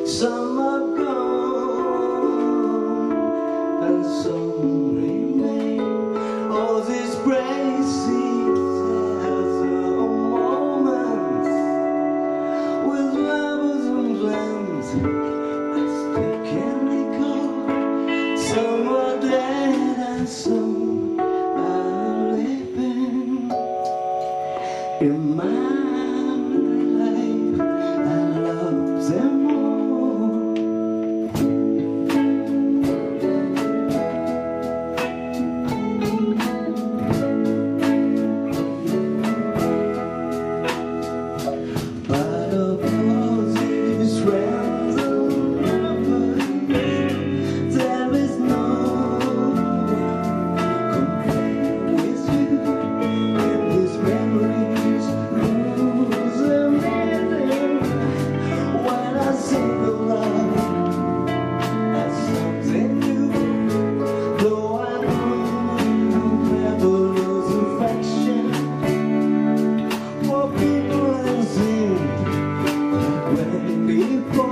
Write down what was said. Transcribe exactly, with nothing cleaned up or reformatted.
Some are gone and some remain. All these braces as a moment with lovers and friends as they can recall. Some are dead and some are living. In my life, I love them all. But of all these friends and lovers, there is no compared with you. In these memories, lose a meaning when I think of love as something new. Though I know I'll never lose affection for people and things like when before.